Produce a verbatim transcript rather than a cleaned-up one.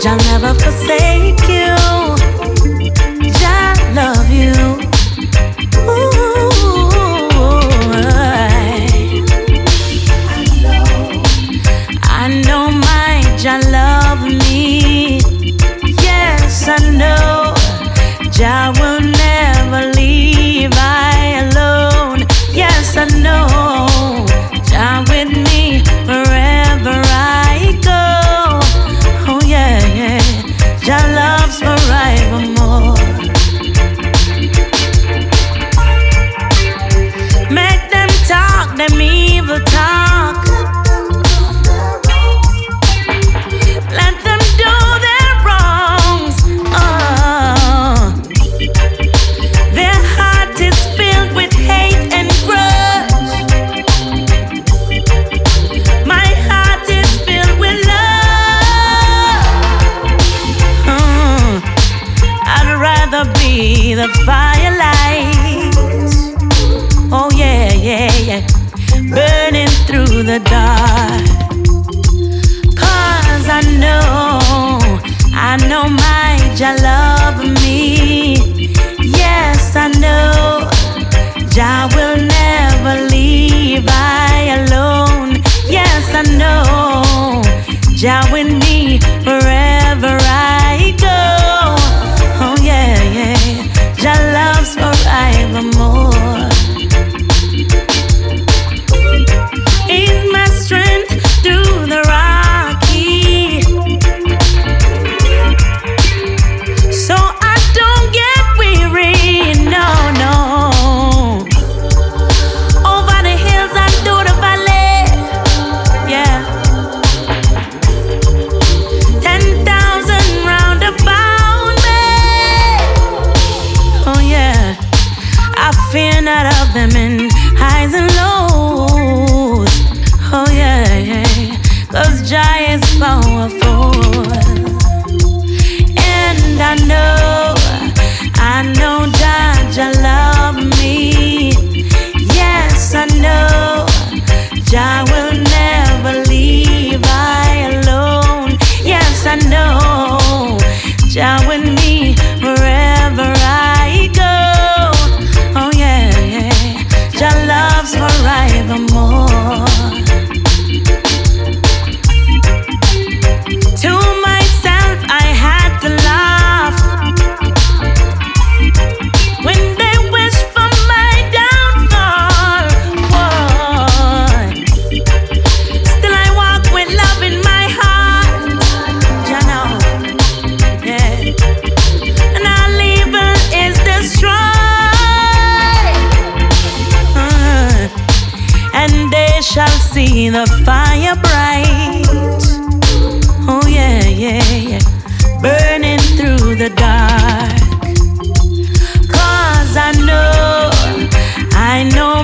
I'll never forsake you. Jah love you. Ooh, I know my Jah love me. Yes, I know Jah will never leave I alone. Yes, I know Jah with me wherever I go. Oh yeah, yeah, Jah loves forevermore. Make them talk, them evil talk. Let them do their wrongs. Oh, their heart is filled with hate and grudge. My heart is filled with love. Oh, I'd rather be the firelight. Oh yeah, yeah, yeah, burning through the dark. Cause I know, I know my Jah love me. Yes, I know Jah will never leave I alone. Yes, I know Jah with me wherever I go. Oh yeah, yeah, Jah loves forevermore. He's my strength through the rocky, so I don't get weary. No, no. Over the hills and through the valley, yeah. Ten thousand round about me. Oh yeah, I fear not of them in highs and lows. Oh yeah, yeah, cause Jah is powerful. And I know, I know Jah, Jah love me. Yes, I know Jah will never leave I alone. Yes, I know Jah with me wherever I go. Oh yeah, yeah, Jah loves forevermore. To myself I had to laugh when they wish for my downfall. Boy, still I walk with love in my heart. You know, yeah. And all evil is destroyed, uh, and they shall see the fire bright. Oh yeah, yeah, yeah, burning through the dark. Cause I know, I know